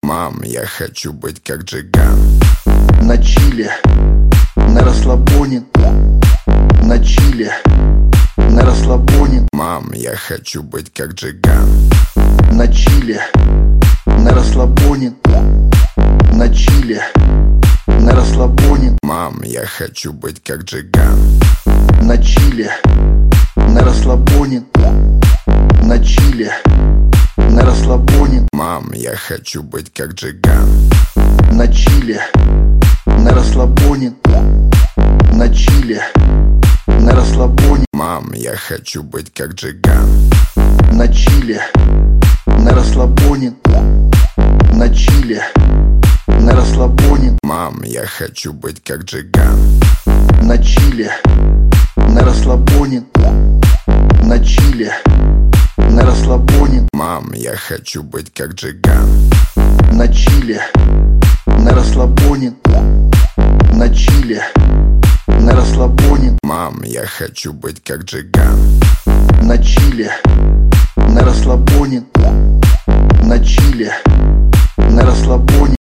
Мам, я хочу быть как Джиган. На чиле, на расслабоне. На чиле, на расслабоне. Мам, я хочу быть как Джиган. На чиле, на расслабоне. На чиле, на расслабоне. Мам, я хочу быть как Джиган. На чиле, на расслабоне. На чиле, на расслабоне. Мам, я хочу быть как Джиган. На чиле, на расслабоне. На чиле, на расслабоне. Мам, я хочу быть как Джиган. На чиле, на расслабоне. На чиле, на расслабоне. Мам, я хочу быть как Джиган. На чиле, на расслабоне. На чиле, на расслабоне. Мам, я хочу быть как Джиган. На чиле, на расслабоне. На чиле, на расслабоне. Мам, я хочу быть как Джиган. На чиле, на расслабоне. На чиле, на расслабоне.